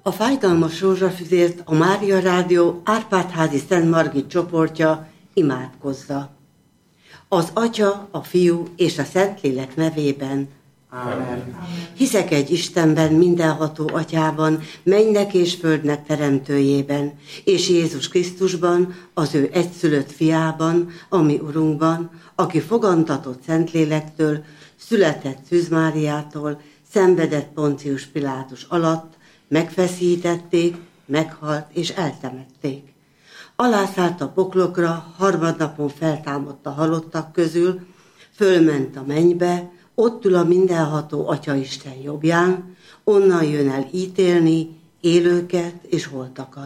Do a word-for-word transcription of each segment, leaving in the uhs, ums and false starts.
A Fájdalmas Rózsafüzért a Mária Rádió Árpád-házi Szent Margit csoportja imádkozza. Az Atya, a Fiú és a Szentlélek nevében. Amen. Hiszek egy Istenben, mindenható Atyában, mennynek és földnek teremtőjében, és Jézus Krisztusban, az ő egyszülött fiában, ami Urunkban, aki fogantatott Szentlélektől, született Szűz Máriától, szenvedett Poncius Pilátus alatt, megfeszítették, meghalt és eltemették. Alászállt a poklokra, harmadnapon feltámadt a halottak közül, fölment a mennybe, ott ül a mindenható Atyaisten jobbján, onnan jön el ítélni élőket és holtakat.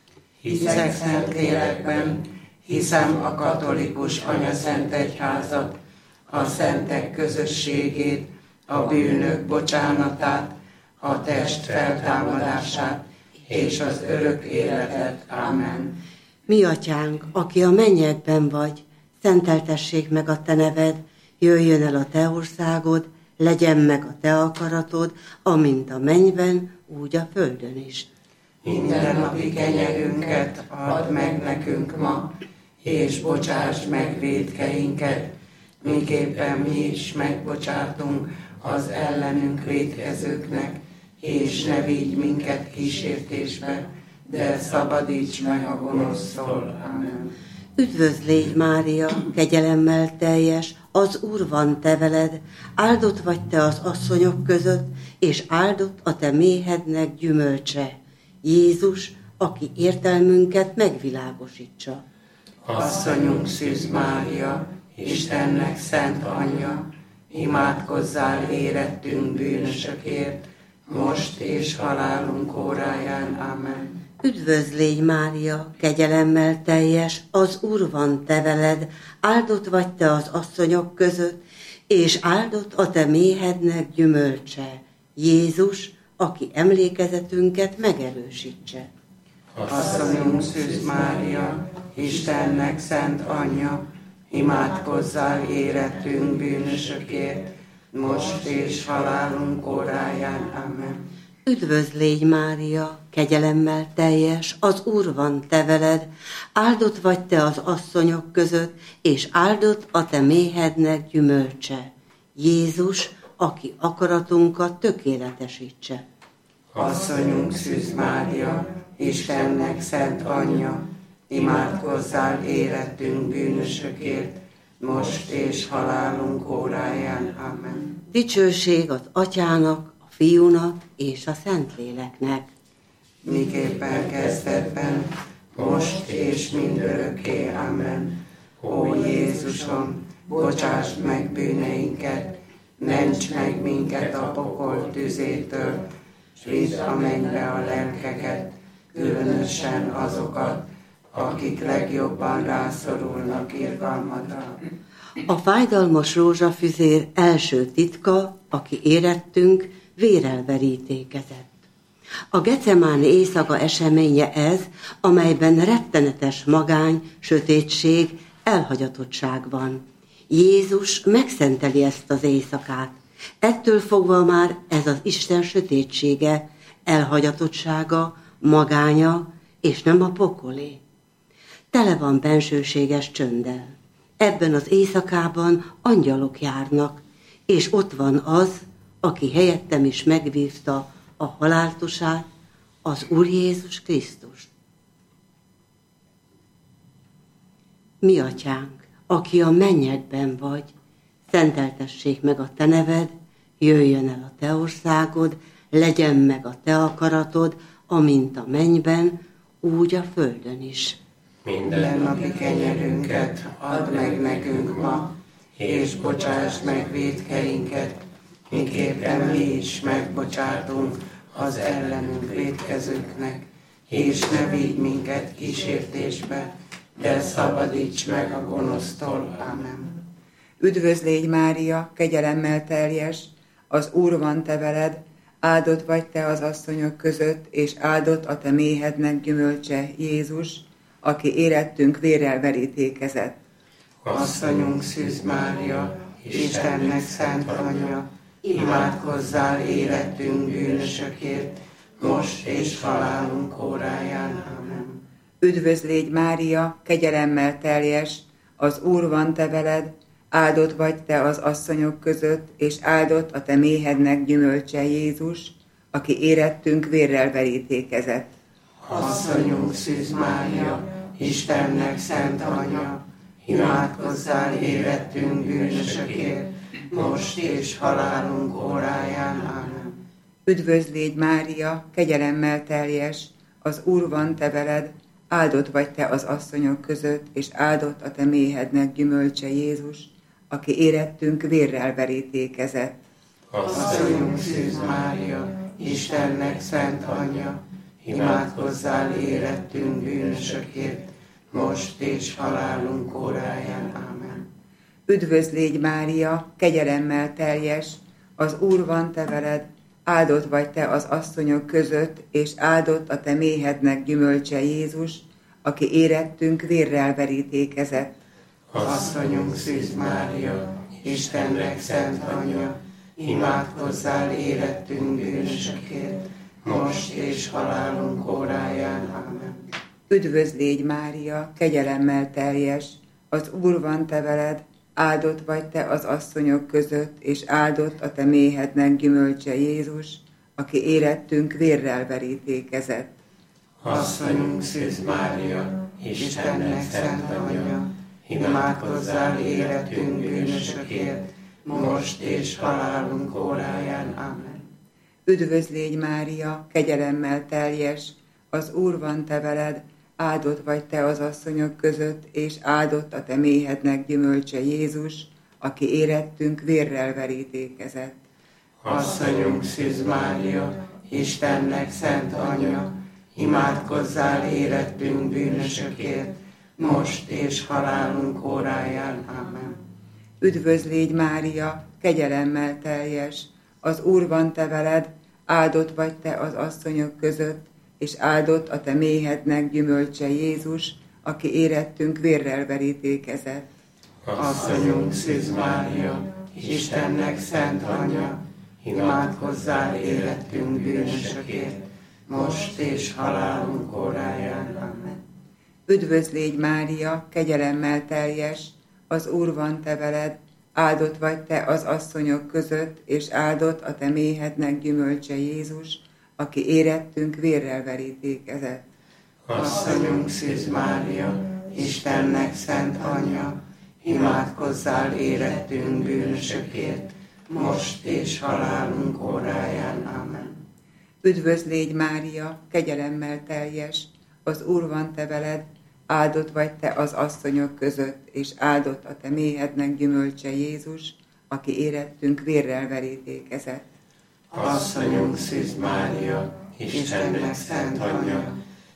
Hiszek Szentlélekben, hiszem a katolikus anyaszent egyházat, a szentek közösségét, a bűnök bocsánatát, a test feltámadását és az örök életet. Amen. Mi Atyánk, aki a mennyekben vagy, szenteltessék meg a te neved, jöjjön el a te országod, legyen meg a te akaratod, amint a mennyben, úgy a földön is. Mindennapi kenyerünket add meg nekünk ma, és bocsáss meg vétkeinket, miképpen mi is megbocsátunk az ellenünk vétkezőknek, és ne vigy minket kísértésbe, de szabadíts meg a gonosztól. Amen. Üdvözl légy, Mária, kegyelemmel teljes, az Úr van te veled, áldott vagy te az asszonyok között, és áldott a te méhednek gyümölcse, Jézus, aki értelmünket megvilágosítsa. Asszonyunk Szűz Mária, Istennek szent anyja, imádkozzál érettünk bűnösökért, most és halálunk óráján. Amen. Üdvözl légy, Mária, kegyelemmel teljes, az Úr van te veled, áldott vagy te az asszonyok között, és áldott a te méhednek gyümölcse, Jézus, aki emlékezetünket megerősítse. Asszonyunk Szűz Mária, Istennek szent anyja, imádkozzál érettünk bűnösökért, most és halálunk óráján. Amen. Üdvözl légy, Mária, kegyelemmel teljes, az Úr van te veled, áldott vagy te az asszonyok között, és áldott a te méhednek gyümölcse, Jézus, aki akaratunkat tökéletesítse. Asszonyunk Szűz Mária, Istennek szent anyja, imádkozzál érettünk bűnösökért, most és halálunk óráján. Amen. Dicsőség az Atyának, a Fiúnak és a Szentléleknek. Miképpen kezdetben, most és mindörökké. Amen. Ó Jézusom, bocsásd meg bűneinket, ments meg minket a pokol tüzétől, s vidd a mennybe a lelkeket, különösen azokat, akik legjobban rászorulnak irgalmadra. A Fájdalmas Rózsafüzér első titka, aki érettünk, vérrel verítékezett. A gecemáni éjszaka eseménye ez, amelyben rettenetes magány, sötétség, elhagyatottság van. Jézus megszenteli ezt az éjszakát. Ettől fogva már ez az Isten sötétsége, elhagyatottsága, magánya, és nem a pokolé. Tele van bensőséges csönddel. Ebben az éjszakában angyalok járnak, és ott van az, aki helyettem is megvívta a haláltusát, az Úr Jézus Krisztust. Mi Atyánk, aki a mennyekben vagy, szenteltessék meg a te neved, jöjjön el a te országod, legyen meg a te akaratod, amint a mennyben, úgy a földön is. Mindennapi kenyerünket add meg nekünk ma, és bocsáss meg vétkeinket, miképpen mi is megbocsátunk az ellenünk vétkezőknek, és ne vigy minket kísértésbe, de szabadíts meg a gonosztól. Amen. Üdvözl légy, Mária, kegyelemmel teljes, az Úr van te veled, áldott vagy te az asszonyok között, és áldott a te méhednek gyümölcse, Jézus, aki érettünk vérrel verítékezett. Asszonyunk Szűz Mária, Istennek szent anyja, imádkozzál érettünk bűnösökért, most és halálunk óráján. Amen. Üdvözl légy, Mária, kegyelemmel teljes, az Úr van te veled, áldott vagy te az asszonyok között, és áldott a te méhednek gyümölcse, Jézus, aki érettünk vérrel verítékezett. Asszonyunk Szűz Mária, Istennek szent anyja, imádkozzál érettünk bűnösökért, most és halálunk óráján. Amen. Üdvözl légy, Mária, kegyelemmel teljes, az Úr van te veled, áldott vagy te az asszonyok között, és áldott a te méhednek gyümölcse, Jézus, aki érettünk vérrel verítékezett. Asszonyunk Szűz Mária, Istennek szent anyja, imádkozzál érettünk bűnösökért, most és halálunk óráján. Amen. Üdvözl légy, Mária, kegyelemmel teljes, az Úr van te veled, áldott vagy te az asszonyok között, és áldott a te méhednek gyümölcse, Jézus, aki érettünk vérrel verítékezett. Asszonyunk Szűz Mária, Istennek szent anyja, imádkozzál érettünk bűnösökért, most és halálunk óráján. Amen. Üdvözl légy, Mária, kegyelemmel teljes, az Úr van te veled, áldott vagy te az asszonyok között, és áldott a te méhednek gyümölcse, Jézus, aki érettünk vérrel verítékezett. Asszonyunk Szűz Mária, Istennek szent anyja, imádkozzál érettünk bűnösökért, most és halálunk óráján. Amen. Üdvözl légy, Mária, kegyelemmel teljes, az Úr van te veled, áldott vagy te az asszonyok között, és áldott a te méhednek gyümölcse, Jézus, aki érettünk vérrel verítékezett. Asszonyunk Szűz Mária, Istennek szent anyja, imádkozzál érettünk bűnösökért, most és halálunk óráján. Amen. Üdvözl légy, Mária, kegyelemmel teljes, az Úr van te veled, áldott vagy te az asszonyok között, és áldott a te méhednek gyümölcse, Jézus, aki érettünk vérrel verítékezett. Asszonyunk Szűz Mária, Istennek szent anyja, imádkozzál érettünk bűnösökért, most és halálunk óráján. Amen. Üdvözl légy, Mária, kegyelemmel teljes, az Úr van te veled, áldott vagy te az asszonyok között, és áldott a te méhednek gyümölcse, Jézus, aki érettünk vérrel verítékezett. Asszonyunk Szűz Mária, Istennek szent anyja, imádkozzál érettünk bűnösökért, most és halálunk óráján. Amen. Üdvözl légy, Mária, kegyelemmel teljes, az Úr van te veled, áldott vagy te az asszonyok között, és áldott a te méhednek gyümölcse, Jézus, aki érettünk vérrel verítékezett. Asszonyunk Szűz Mária, Istennek szent anyja,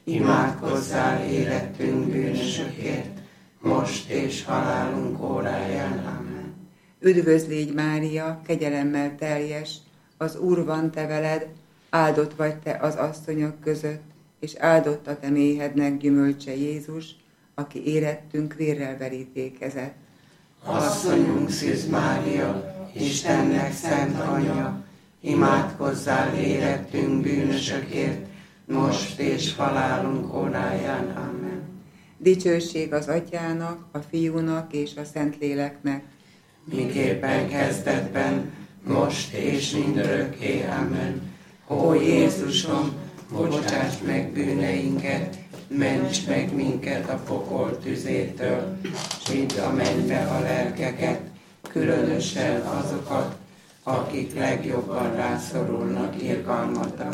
imádkozzál érettünk bűnösökért, most és halálunk óráján. Amen. Üdvözl légy, Mária, kegyelemmel teljes, az Úr van te veled, áldott vagy te az asszonyok között, és áldott a te méhednek gyümölcse, Jézus, aki érettünk vérrel verítékezett. Asszonyunk Szűz Mária, Istennek szent anyja, imádkozzál érettünk bűnösökért, most és halálunk óráján. Amen. Dicsőség az Atyának, a Fiúnak és a Szentléleknek, miképpen kezdetben, most és mindörökké. Amen. Ó Jézusom, bocsáss meg bűneinket, ments meg minket a pokol tüzétől, s vidd a mennybe a lelkeket, különösen azokat, akik legjobban rászorulnak irgalmadra.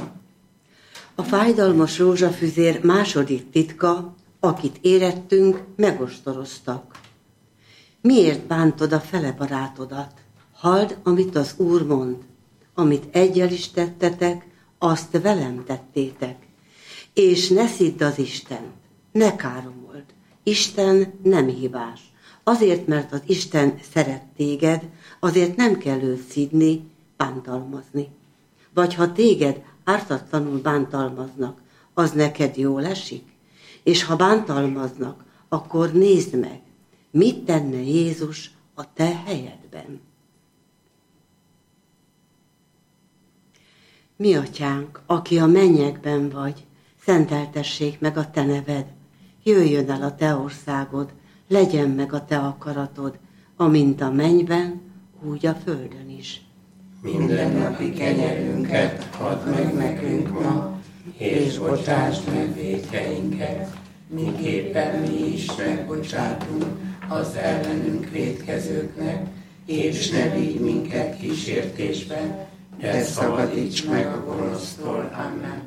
A fájdalmas rózsafüzér második titka, akit érettünk, megostoroztak. Miért bántod a fele barátodat? Halld, amit az Úr mond. Amit egyel is tettetek, azt velem tettétek. És ne szidd az Istent, ne káromold. Isten nem hibás. Azért, mert az Isten szeret téged, azért nem kell őt szidni, bántalmazni. Vagy ha téged ártatlanul bántalmaznak, az neked jól esik? És ha bántalmaznak, akkor nézd meg, mit tenne Jézus a te helyedben. Mi atyánk, aki a mennyekben vagy, szenteltessék meg a te neved. Jöjjön el a te országod, legyen meg a te akaratod, amint a mennyben, úgy a földön is. Mindennapi kenyerünket add meg nekünk ma, és bocsásd meg vétkeinket, miképpen mi is megbocsátunk az ellenünk vétkezőknek, és ne vigy minket kísértésbe, de szabadíts meg a gonosztól. Amen.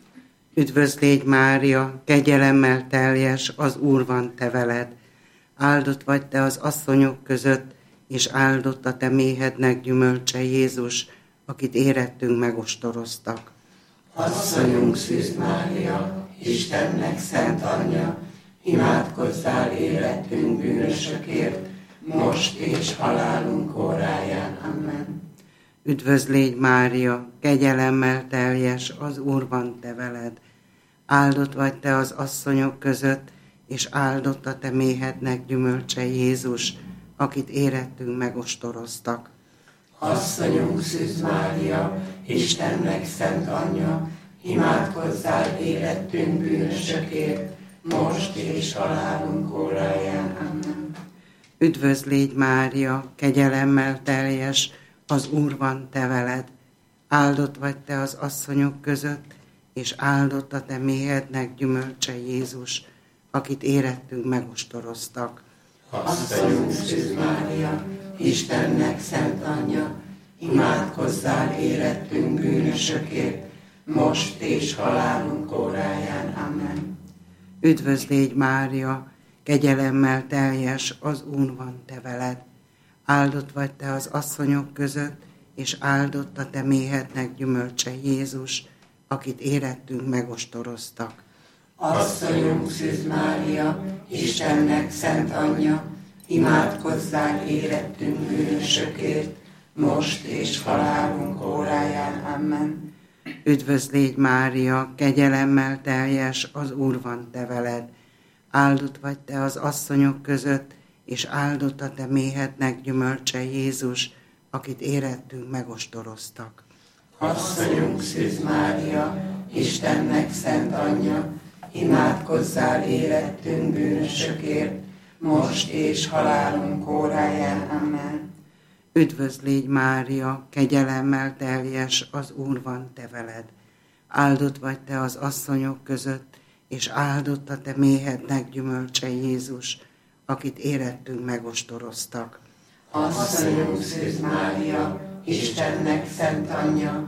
Üdvözl légy, Mária, kegyelemmel teljes, az Úr van te veled. Áldott vagy te az asszonyok között, és áldott a te méhednek gyümölcse Jézus, akit érettünk megostoroztak. Asszonyunk Szűz Mária, Istennek szent anyja, imádkozzál életünk bűnösökért, most és halálunk óráján. Amen. Üdvözl légy, Mária, kegyelemmel teljes, az Úr van te veled. Áldott vagy te az asszonyok között, és áldott a te méhednek gyümölcse Jézus, akit érettünk megostoroztak. Asszonyunk Szűz Mária, Istennek szent anyja, imádkozzál életünk bűnösökért, most és halálunk óráján. Amen. Üdvözl légy, Mária, kegyelemmel teljes, az Úr van te veled. Áldott vagy te az asszonyok között, és áldott a te méhednek gyümölcse Jézus, akit érettünk megostoroztak. Asszonyunk Szűz Mária, Istennek szent anyja, imádkozzál érettünk bűnösökért, most és halálunk óráján. Amen. Üdvözl légy, Mária, kegyelemmel teljes, az Úr van te veled. Áldott vagy te az asszonyok között, és áldott a te méhednek gyümölcse Jézus, akit érettünk megostoroztak. Asszonyunk Szűz Mária, Istennek szent anyja, imádkozzál érettünk bűnösökért, most és halálunk óráján. Amen. Üdvözl légy, Mária, kegyelemmel teljes, az Úr van te veled. Áldott vagy te az asszonyok között, és áldott a te méhednek gyümölcse Jézus, akit érettünk megostoroztak. Asszonyunk Szűz Mária, Istennek szent anyja, imádkozzál érettünk bűnösökért, most és halálunk óráján. Amen. Üdvözl légy, Mária, kegyelemmel teljes, az Úr van te veled. Áldott vagy te az asszonyok között, és áldott a te méhednek gyümölcse Jézus, akit érettünk megostoroztak. Asszonyunk Szűz Mária, Istennek szent anyja,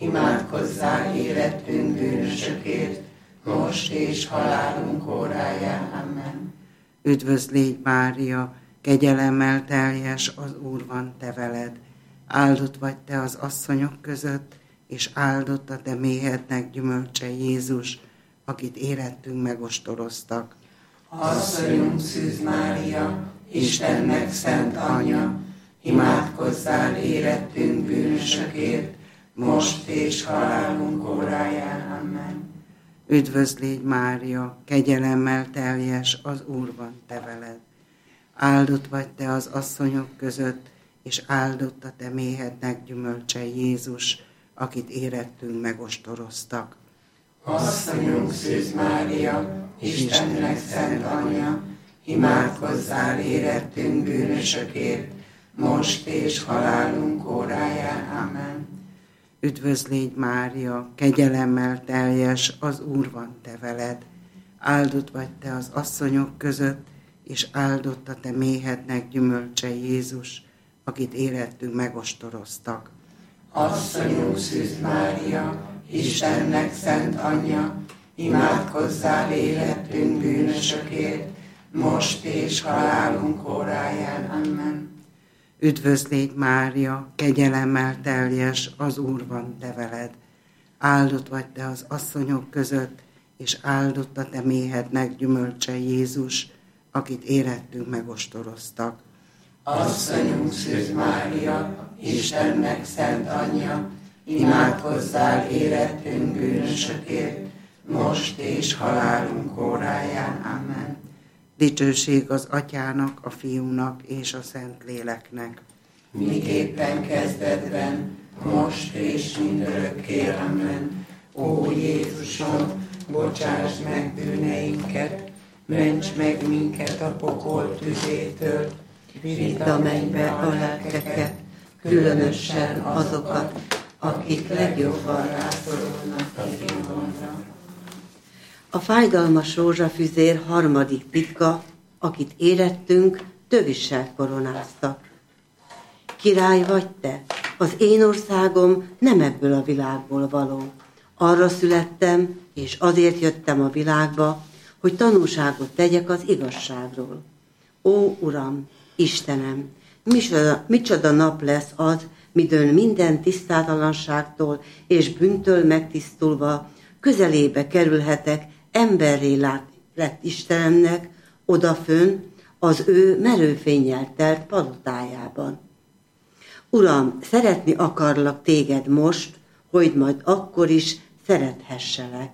imádkozzál érettünk bűnösökért, most és halálunk óráján. Amen. Üdvözl légy, Mária, kegyelemmel teljes, az Úr van te veled. Áldott vagy te az asszonyok között, és áldott a te méhednek gyümölcse Jézus, akit érettünk megostoroztak. Asszonyunk Szűz Mária, Istennek szent anyja, imádkozzál érettünk bűnösökért, most és halálunk óráján. Amen. Üdvözl légy, Mária, kegyelemmel teljes, az Úr van te veled. Áldott vagy te az asszonyok között, és áldott a te méhednek gyümölcse Jézus, akit érettünk megostoroztak. Asszonyunk Szűz Mária, Istennek szent anyja, imádkozzál érettünk bűnösökért, most és halálunk óráján. Amen. Üdvözl légy, Mária, kegyelemmel teljes, az Úr van te veled. Áldott vagy te az asszonyok között, és áldott a te méhednek gyümölcse Jézus, akit érettünk megostoroztak. Asszonyunk Szűz Mária, Istennek szent anyja, imádkozzál érettünk bűnösökért, most és halálunk óráján. Amen. Üdvözl légy, Mária, kegyelemmel teljes, az Úr van te veled. Áldott vagy te az asszonyok között, és áldott a te méhednek gyümölcse Jézus, akit érettünk megostoroztak. Asszonyunk Szűz Mária, Istennek szent anyja, imádkozzál érettünk bűnösökért, most és halálunk óráján. Amen. Dicsőség az Atyának, a Fiúnak és a Szentléleknek. Miképpen kezdetben, most és mindörökké. Amen. Ó Jézusom, bocsáss meg bűneinket, ments meg minket a pokol tüzétől, vidd a mennybe a lelkeket, különösen azokat, akik legjobban rászorulnak a kegyelmedre. A fájdalmas rózsafüzér harmadik titka, akit érettünk, tövissel koronáztak. Király vagy te, az én országom nem ebből a világból való. Arra születtem, és azért jöttem a világba, hogy tanúságot tegyek az igazságról. Ó, Uram, Istenem, micsoda, micsoda nap lesz az, midőn minden tisztátalanságtól és bűntől megtisztulva közelébe kerülhetek emberré lett Istenemnek, odafönn az ő merőfénnyel telt palotájában. Uram, szeretni akarlak téged most, hogy majd akkor is szerethesselek.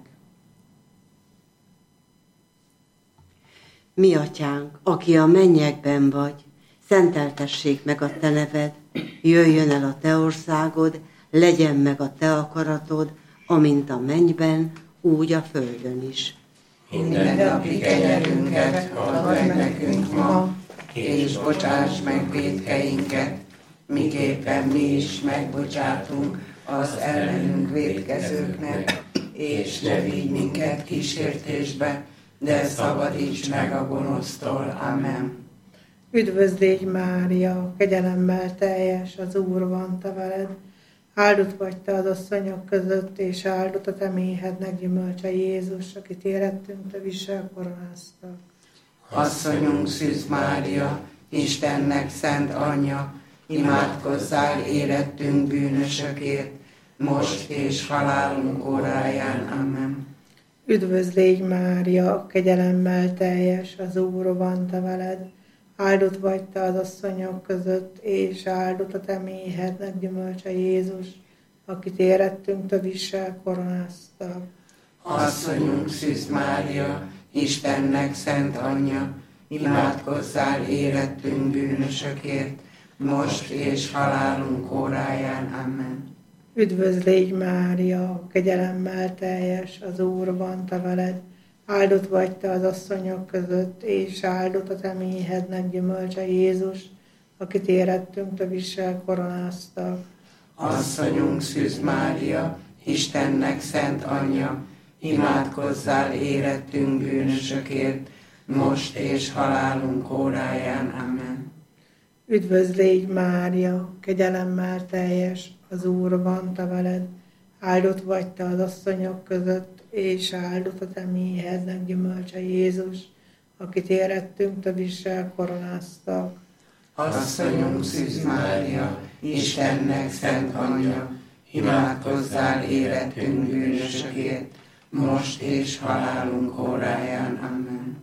Mi atyánk, aki a mennyekben vagy, szenteltessék meg a te neved, jöjjön el a te országod, legyen meg a te akaratod, amint a mennyben, úgy a földön is. Mindennapi kenyerünket add meg nekünk ma, és bocsáss meg vétkeinket, miképpen mi is megbocsátunk az ellenünk vétkezőknek, és ne vigy minket kísértésbe, de szabadíts meg a gonosztól. Amen. Üdvözlégy Mária, kegyelemmel teljes, az Úr van te veled. Áldott vagy te az asszonyok között, és áldott a te méhednek gyümölcse Jézus, akit érettünk, te visel koronáztak. Asszonyunk Szűz Mária, Istennek szent anyja, imádkozzál érettünk bűnösökért, most és halálunk óráján. Amen. Üdvözlégy Mária, kegyelemmel teljes, az Úr van te veled. Áldott vagy te az asszonyok között, és áldott a te méhednek gyümölcse Jézus, akit érettünk, te visel koronáztak. Asszonyunk Szűz Mária, Istennek szent anyja, imádkozzál érettünk bűnösökért, most és halálunk óráján. Amen. Üdvözlégy Mária, kegyelemmel teljes, az Úr van te veled. Áldott vagy te az asszonyok között, és áldott a te méhednek gyümölcse Jézus, akit érettünk, te visel koronáztak. Asszonyunk Szűz Mária, Istennek szent anyja, imádkozzál érettünk bűnösökért, most és halálunk óráján. Amen. Üdvözlégy Mária, kegyelemmel teljes, az Úr van te veled. Áldott vagy te az asszonyok között, és áldott a te méhednek gyümölcse Jézus, akit érettünk, te visel koronáztak. Asszonyunk Szűz Mária, Istennek szent anyja, imádkozzál érettünk bűnösökért, most és halálunk óráján. Amen.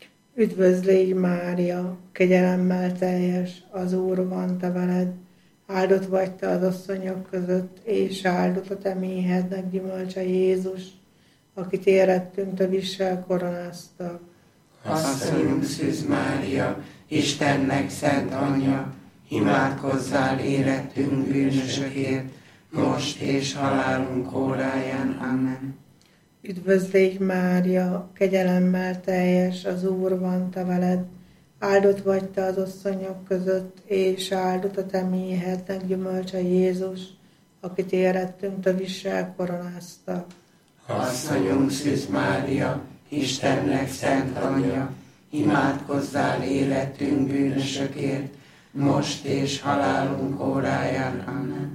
Üdvözlégy Mária, kegyelemmel teljes, az Úr van te veled. Áldott vagy te az asszonyok között, és áldott a te méhednek gyümölcse Jézus, akit érettünk, te visel koronáztak. Asszonyunk Szűz Mária, Istennek szent anyja, imádkozzál érettünk bűnösökért, most és halálunk óráján. Amen. Üdvözlégy Mária, kegyelemmel teljes, az Úr van te veled. Áldott vagy te az asszonyok között, és áldott a te méhednek gyümölcse Jézus, akit érettünk, te visel koronáztak. Asszonyunk Szűz Mária, Istennek szent anyja, imádkozzál érettünk bűnösökért, most és halálunk óráján. Amen.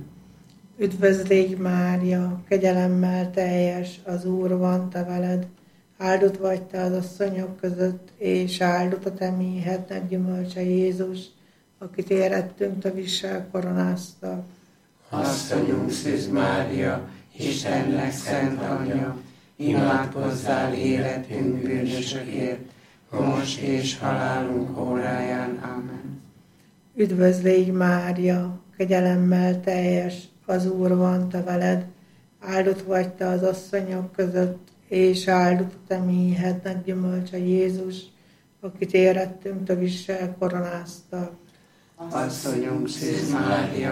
Üdvözlégy Mária, kegyelemmel teljes, az Úr van te veled. Áldott vagy te az asszonyok között, és áldott a te méhednek gyümölcse Jézus, akit érettünk, te visel koronáztak. Asszonyunk Szűz Mária, Istennek szent anyja, imádkozzál érettünk bűnösökért, most és halálunk óráján. Amen. Üdvözlégy Mária, kegyelemmel teljes, az Úr van te veled. Áldott vagy te az asszonyok között, és áldott a te méhednek gyümölcse Jézus, akit érettünk, te visel koronáztak. Asszonyunk Szűz Mária,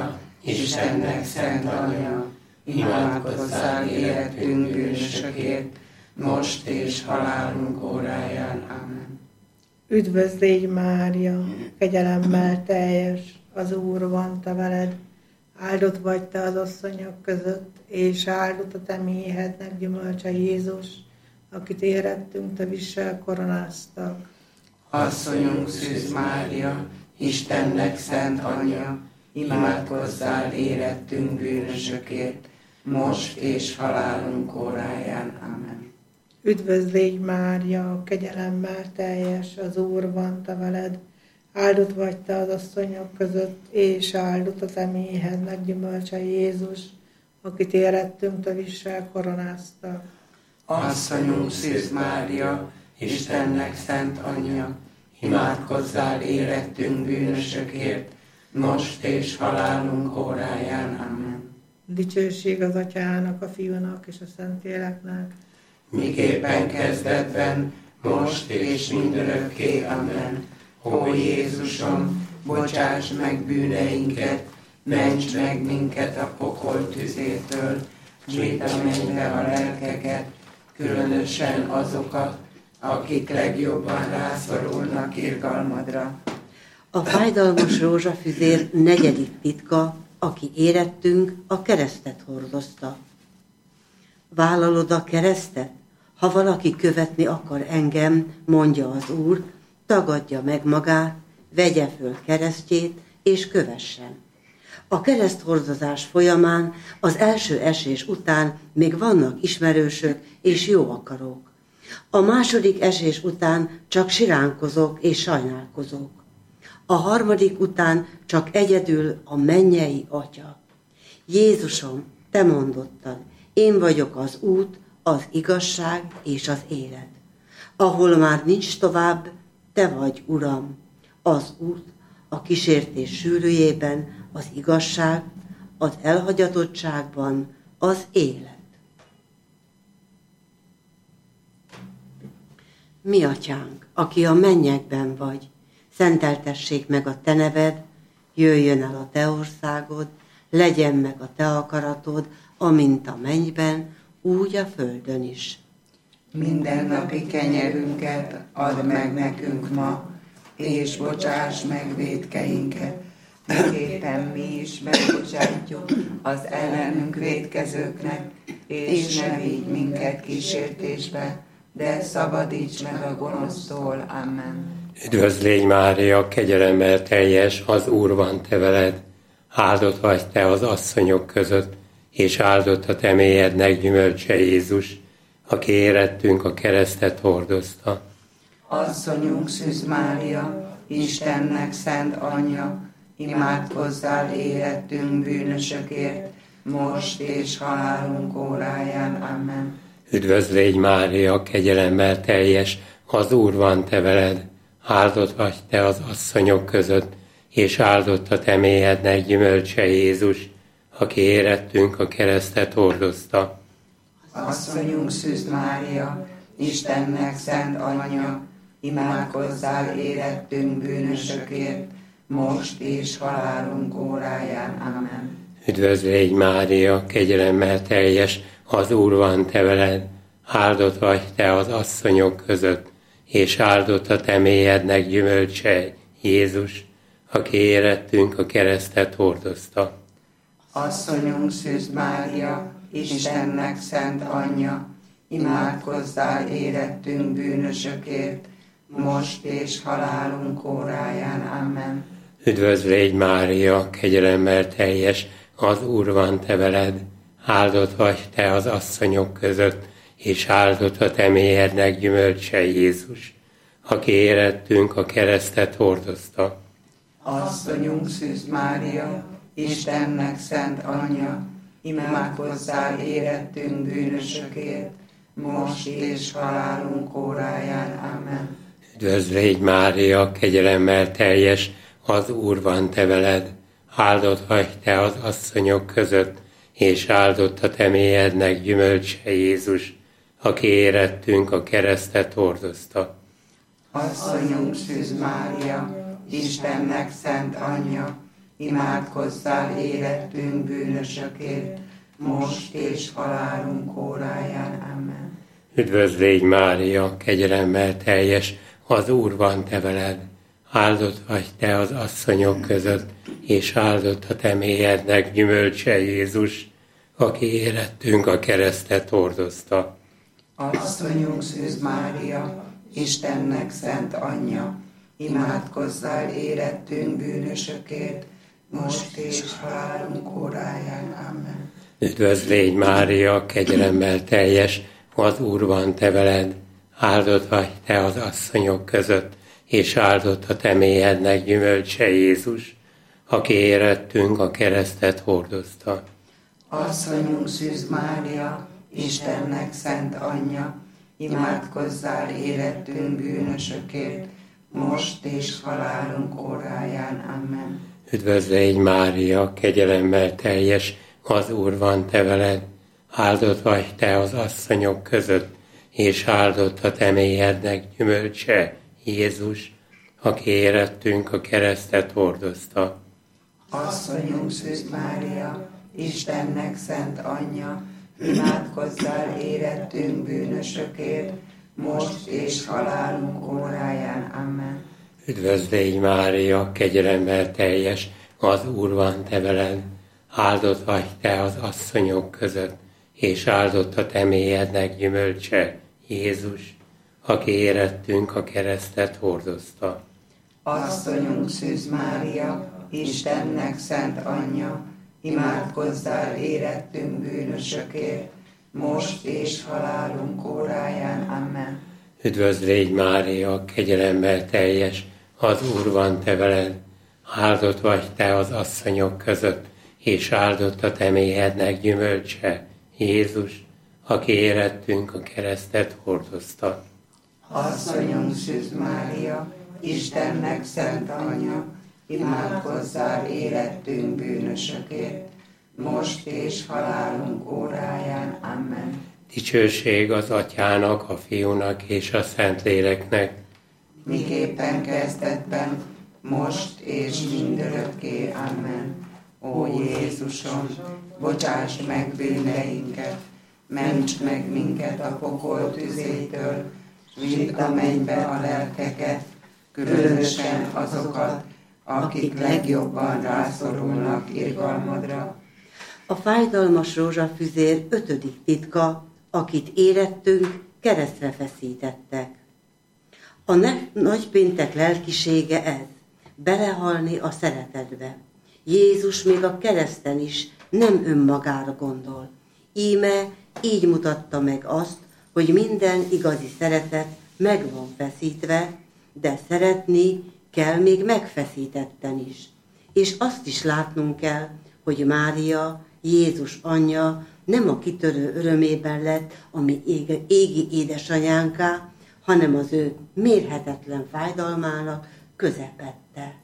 Istennek szent anyja, imádkozzál életünk bűnösökért, most és halálunk óráján. Amen. Üdvözl légy Mária, kegyelemmel teljes, az Úr van te veled, áldott vagy te az asszonyok között, és áldott a te méhednek gyümölcse Jézus, akit érettünk, te visel koronáztak. Asszonyunk Szűz Mária, Istennek szent anyja, imádkozzál érettünk bűnösökért, most és halálunk óráján. Amen. Üdvözl légy Mária, kegyelemmel teljes, az Úr van te veled, áldott vagy te az asszonyok között, és áldott a te méhednek gyümölcse Jézus, akit érettünk, te visel koronáztak. Asszonyunk Szűz Mária, Istennek szent anyja, imádkozzál érettünk bűnösökért, most és halálunk óráján. Amen. Dicsőség az Atyának, a Fiúnak és a Szentléleknek, miképpen kezdetben, most és mindörökké. Amen. Ó Jézusom, bocsáss meg bűneinket, ments meg minket a pokol tüzétől, vidd a mennybe a lelkeket, különösen azokat, akik legjobban rászorulnak irgalmadra. A fájdalmas rózsafüzér negyedik titka, aki érettünk, a keresztet hordozta. Vállalod a keresztet? Ha valaki követni akar engem, mondja az Úr, tagadja meg magát, vegye föl keresztjét, és kövessen. A kereszthordozás folyamán, az első esés után még vannak ismerősök és jó akarók. A második esés után csak siránkozók és sajnálkozók. A harmadik után csak egyedül a mennyei Atya. Jézusom, te mondottad, én vagyok az út, az igazság és az élet. Ahol már nincs tovább, te vagy, Uram, az út, a kísértés sűrűjében, az igazság, az elhagyatottságban, az élet. Mi Atyánk, aki a mennyekben vagy, szenteltessék meg a te neved, jöjjön el a te országod, legyen meg a te akaratod, amint a mennyben, úgy a földön is. Mindennapi kenyerünket add meg nekünk ma, és bocsáss meg vétkeinket, miképpen mi is megbocsátjuk az ellenünk vétkezőknek, és ne vigy minket kísértésbe, de szabadíts meg a gonosztól. Amen. Üdvözl légy Mária, kegyelemmel teljes, az Úr van te veled, áldott vagy te az asszonyok között, és áldott a te méhednek gyümölcse Jézus, aki érettünk a keresztet hordozta. Asszonyunk Szűz Mária, Istennek szent anyja, imádkozzál érettünk bűnösökért, most és halálunk óráján. Amen. Üdvözl légy Mária, kegyelemmel teljes, az Úr van te veled, áldott vagy te az asszonyok között, és áldott a te méhednek gyümölcse Jézus, aki érettünk a keresztet hordozta. Asszonyunk Szűz Mária, Istennek szent anyja, imádkozzál érettünk bűnösökért, most és halálunk óráján. Amen. Üdvözl légy Mária, kegyelemmel teljes, az Úr van te veled, áldott vagy te az asszonyok között, és áldott a te méhednek gyümölcse Jézus, aki érettünk a keresztet hordozta. Asszonyunk Szűz Mária, Istennek szent anyja, imádkozzál érettünk bűnösökért, most és halálunk óráján. Amen. Üdvözl légy Mária, kegyelemmel teljes, az Úr van te veled, áldott vagy te az asszonyok között, és áldott a te méhednek gyümölcse Jézus, aki érettünk a keresztet hordozta. Asszonyunk Szűz Mária, Istennek szent anyja, imádkozzál érettünk bűnösökért, most és halálunk óráján. Amen. Üdvözl légy Mária, kegyelemmel teljes, az Úr van te veled, áldott vagy te az asszonyok között, és áldott a te méhednek gyümölcse Jézus, aki érettünk a keresztet hordozta. Asszonyunk Szűz Mária, Istennek szent anyja, imádkozzál érettünk bűnösökért, most és halálunk óráján. Amen. Üdvözl légy Mária, kegyelemmel teljes, az Úr van te veled. Áldott vagy te az asszonyok között, és áldott a te méhednek gyümölcse Jézus, aki érettünk a keresztet hordozta. Asszonyunk Szűz Mária, Istennek szent anyja, imádkozzál érettünk bűnösökért, most és halálunk óráján. Amen. Üdvözl légy Mária, kegyelemmel teljes, az Úr van te veled. Áldott vagy te az asszonyok között, és áldott a te méhednek gyümölcse Jézus, aki érettünk a keresztet hordozta. Asszonyunk Szűz Mária, Istennek szent anyja, imádkozzál érettünk bűnösökért, most és halálunk óráján. Amen. Üdvözl légy Mária, kegyelemmel teljes, az Úr van te veled. Áldott vagy te az asszonyok között, és áldott a te méhednek gyümölcse Jézus, aki érettünk a keresztet hordozta. Asszonyunk Szűz Mária, Istennek szent anyja, imádkozzál érettünk bűnösökért, most és halálunk óráján. Amen. Üdvözl légy Mária, kegyelemmel teljes, az Úr van te veled. Áldott vagy te az asszonyok között, és áldott a te méhednek gyümölcse Jézus, aki érettünk a keresztet hordozta. Asszonyunk Szűz Mária, Istennek szent anyja, imádkozzál érettünk bűnösökért, most és halálunk óráján. Amen. Üdvözl légy Mária, kegyelemmel teljes, az Úr van te veled. Áldott vagy te az asszonyok között, és áldott a te méhednek gyümölcse Jézus, aki érettünk a keresztet hordozta. Asszonyunk Szűz Mária, Istennek szent anyja, imádkozzál érettünk bűnösökért, most és halálunk óráján. Amen. Dicsőség az Atyának, a Fiúnak és a Szentléleknek, miképpen kezdetben, most és mindörökké. Amen. Ó Jézusom, bocsáss meg bűneinket, ments meg minket a pokol tüzétől, vidd a mennybe a lelkeket, különösen azokat, akik legjobban rászorulnak irgalmadra. A fájdalmas rózsafüzér ötödik titka, akit érettünk, keresztre feszítettek. A ne- nagypéntek lelkisége ez, belehalni a szeretetbe. Jézus még a kereszten is nem önmagára gondol. Íme így mutatta meg azt, hogy minden igazi szeretet meg van feszítve, de szeretni kell még megfeszítetten is. És azt is látnunk kell, hogy Mária, Jézus anyja nem a kitörő örömében lett a mi égi édesanyánká, hanem az ő mérhetetlen fájdalmának közepette.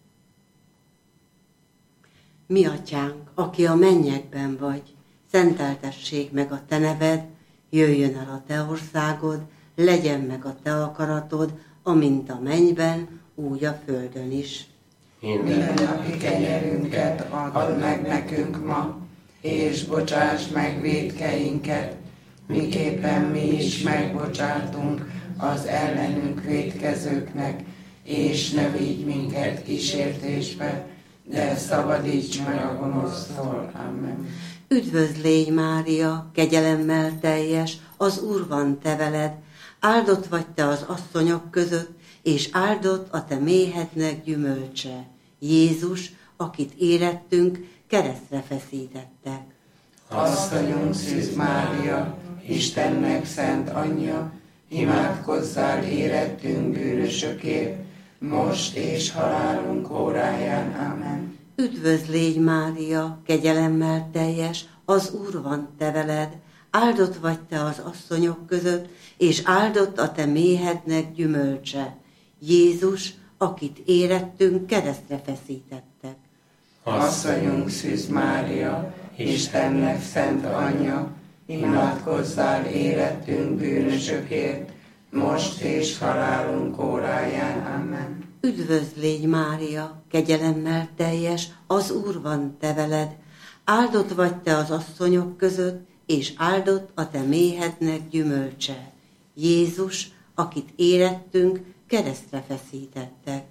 Mi atyánk, aki a mennyekben vagy, szenteltessék meg a te neved, jöjjön el a te országod, legyen meg a te akaratod, amint a mennyben, úgy a földön is. Mindennapi kenyerünket add meg nekünk ma, és bocsáss meg vétkeinket, miképpen mi is megbocsátunk az ellenünk vétkezőknek, és ne vigy minket kísértésbe, de szabadíts meg a gonosztól. Amen. Üdvözl légy Mária, kegyelemmel teljes, az Úr van te veled, áldott vagy te az asszonyok között, és áldott a te méhednek gyümölcse, Jézus, akit érettünk, keresztre feszítettek. Asszonyunk Szűz Mária, Istennek szent anyja, imádkozzál érettünk bűnösökért, most és halálunk óráján. Amen. Üdvözl légy Mária, kegyelemmel teljes, az Úr van te veled, áldott vagy te az asszonyok között, és áldott a te méhednek gyümölcse, Jézus, akit érettünk, keresztre feszítettek. Asszonyunk Szűz Mária, Istennek szent anyja, imádkozzál érettünk bűnösökért, most és halálunk óráján. Amen. Üdvözl légy Mária, kegyelemmel teljes, az Úr van te veled, áldott vagy te az asszonyok között, és áldott a te méhednek gyümölcse. Jézus, akit érettünk, keresztre feszítettek.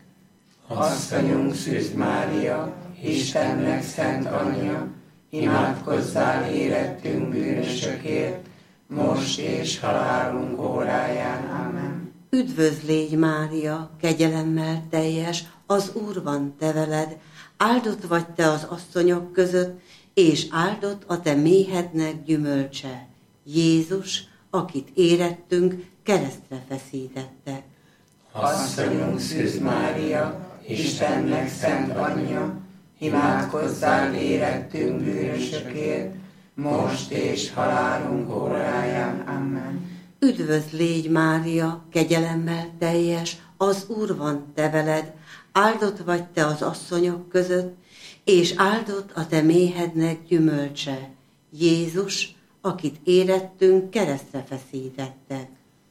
Asszonyunk Szűz Mária, Istennek szent anyja, imádkozzál érettünk bűnösökért, most és halálunk óráján. Amen. Üdvözl légy Mária, kegyelemmel teljes, az Úr van te veled, áldott vagy te az asszonyok között, és áldott a te méhednek gyümölcse. Jézus, akit érettünk, keresztre feszítettek. Asszonyunk Szűz Mária, Istennek szent anyja, imádkozzál érettünk bűnösökért, most és halálunk óráján. Amen. Üdvözl légy Mária, kegyelemmel teljes, az Úr van te veled, áldott vagy te az asszonyok között, és áldott a te méhednek gyümölcse. Jézus, akit érettünk, keresztre feszítettek.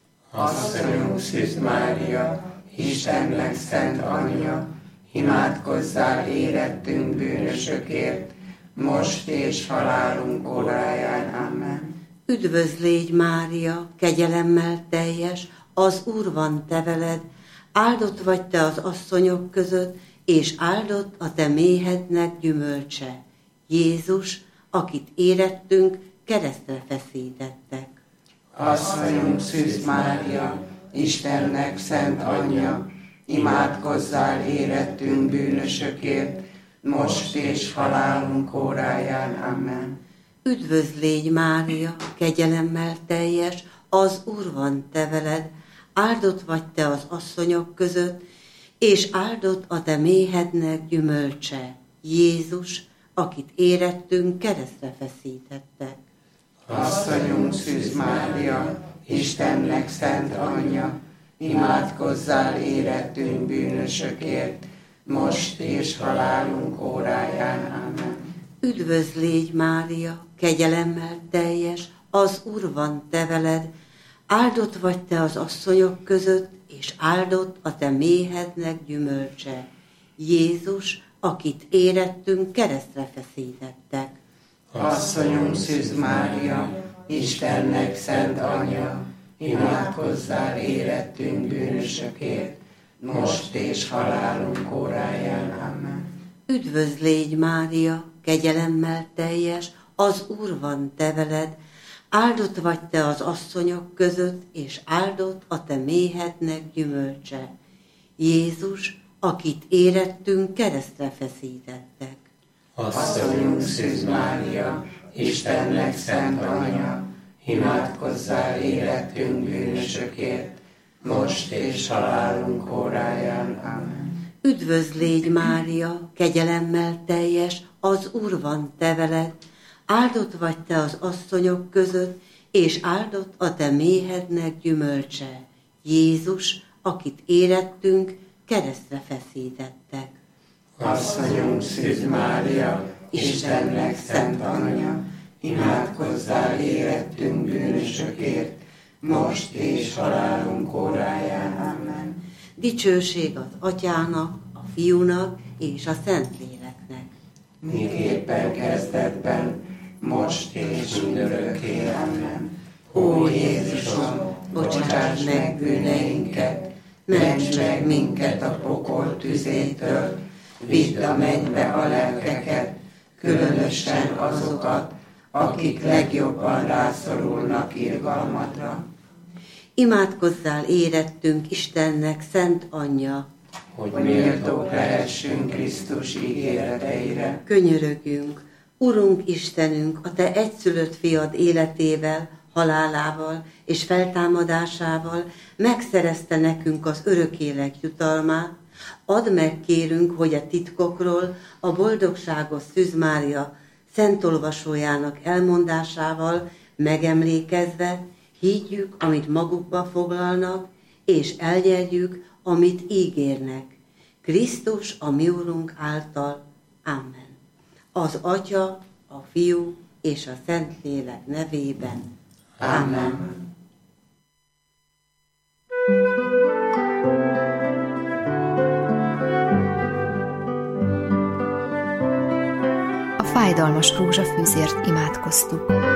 Asszonyunk Szűz Mária, Istennek szent anyja, imádkozzál érettünk bűnösökért, most és halálunk óráján. Amen. Üdvözl légy Mária, kegyelemmel teljes, az Úr van te veled, áldott vagy te az asszonyok között, és áldott a te méhednek gyümölcse. Jézus, akit érettünk, keresztre feszítettek. Asszonyunk Szűz Mária, Istennek szent anyja, imádkozzál érettünk bűnösökért, most és halálunk óráján. Amen. Üdvözl légy Mária, kegyelemmel teljes, az Úr van te veled, áldott vagy te az asszonyok között, és áldott a te méhednek gyümölcse. Jézus, akit érettünk, keresztre feszítettek. Asszonyunk Szűz Mária, Istennek szent anyja, imádkozzál érettünk bűnösökért, most és halálunk óráján. Amen. Üdvözl légy Mária, kegyelemmel teljes, az Úr van te veled, áldott vagy te az asszonyok között, és áldott a te méhednek gyümölcse. Jézus, akit érettünk, keresztre feszítettek. Asszonyunk Szűz Mária, Istennek szent anyja, imádkozzál érettünk bűnösökért, most és halálunk óráján. Amen. Üdvözl légy Mária, kegyelemmel teljes, az Úr van te veled, áldott vagy te az asszonyok között, és áldott a te méhednek gyümölcse. Jézus, akit érettünk, keresztre feszítettek. Asszonyunk Szűz Mária, Istennek szent anyja, imádkozzál érettünk bűnösökért, most és halálunk óráján. Amen. Üdvözl légy Mária, kegyelemmel teljes, az Úr van te veled, áldott vagy te az asszonyok között, és áldott a te méhednek gyümölcse. Jézus, akit érettünk, keresztre feszítettek. Asszonyunk Szűz Mária, Istennek szent anyja, imádkozzál érettünk bűnösökért, most és halálunk óráján. Amen. Dicsőség az Atyának, a Fiúnak és a Szentléleknek. Miképpen kezdetben, most és mindörökké. Amen. Ó Jézusom, bocsáss meg bűneinket, ments meg minket a pokol tüzétől, vidd a mennybe a lelkeket, különösen azokat, akik legjobban rászorulnak irgalmadra. Imádkozzál érettünk Istennek szent anyja, hogy méltók lehessünk Krisztus ígéreteire. Könyörögjünk, Urunk Istenünk, a te egyszülött fiad életével, halálával és feltámadásával megszerezte nekünk az örök élet jutalmát. Add meg, kérünk, hogy a titkokról a boldogságos Szűz Mária szentolvasójának elmondásával megemlékezve higgyük, amit magukba foglalnak, és elnyerjük, amit ígérnek. Krisztus, a mi Urunk által. Amen. Az Atya, a Fiú és a Szentlélek nevében. Amen. Amen. fájdalmas rózsafűzért imádkoztuk.